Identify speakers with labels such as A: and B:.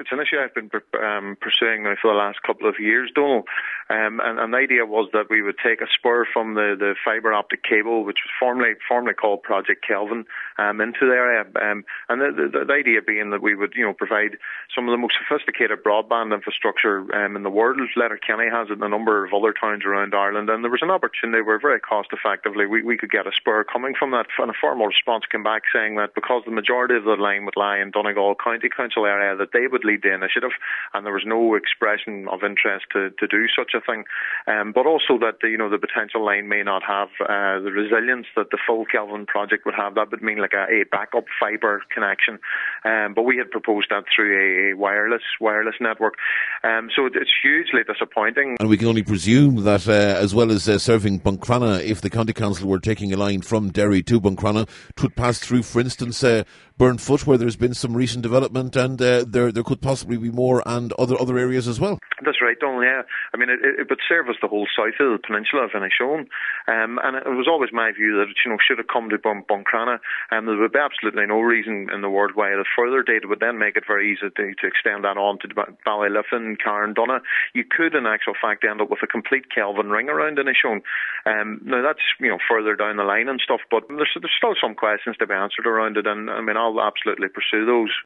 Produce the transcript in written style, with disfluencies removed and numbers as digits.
A: It's an issue I've been pursuing now for the last couple of years, Donal. And the idea was that we would take a spur from the fibre optic cable, which was formerly called Project Kelvin, into the area. And the idea being that we would, provide some of the most sophisticated broadband infrastructure in the world. Letterkenny has it in a number of other towns around Ireland, and there was an opportunity where very cost effectively we could get a spur coming from that. And a formal response came back saying that because the majority of the line would lie in Donegal County Council area, that they would lead the initiative, and there was no expression of interest to do such a thing. But also that the potential line may not have the resilience that the full Kelvin project would have. That would mean like a backup fibre connection. But we had proposed that through a wireless network. So it's hugely disappointing.
B: And we can only presume that as well as serving Buncrana, if the County Council were taking a line from Derry to Buncrana, it would pass through, for instance, Burnfoot, where there's been some recent development, and there could possibly be more, and other areas as well.
A: That's right, Donal, yeah. I mean, it would service the whole south of the peninsula of Inishowen. And it was always my view that, should it come to Buncrana, there would be absolutely no reason in the world why the further data would then make it very easy to extend that on to Ballyliffin, Carndonagh. You could, in actual fact, end up with a complete Kelvin ring around Inishowen. Now, that's, further down the line and stuff, but there's still some questions to be answered around it, and I mean, I'll absolutely pursue those.